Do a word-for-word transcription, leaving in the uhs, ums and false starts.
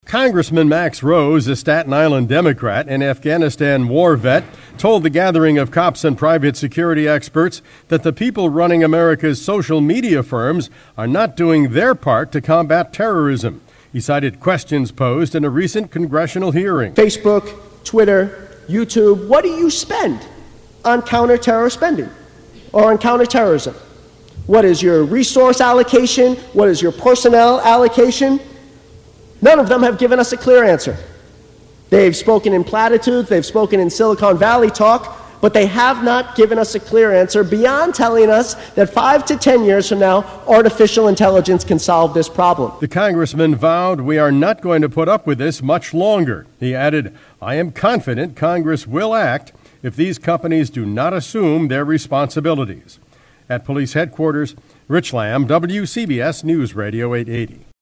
Congressman Max Rose, a Staten Island Democrat and Afghanistan war vet, told the gathering of cops and private security experts that the people running America's social media firms are not doing their part to combat terrorism. He cited questions posed in a recent congressional hearing. Facebook, Twitter, YouTube, what do you spend on counterterror spending or on counterterrorism? What is your resource allocation? What is your personnel allocation? None of them have given us a clear answer. They've spoken in platitudes, they've spoken in Silicon Valley talk, but they have not given us a clear answer beyond telling us that five to ten years from now, artificial intelligence can solve this problem. The congressman vowed, "We are not going to put up with this much longer." He added, "I am confident Congress will act if these companies do not assume their responsibilities." At police headquarters, Rich Lamb, W C B S News Radio eight eighty.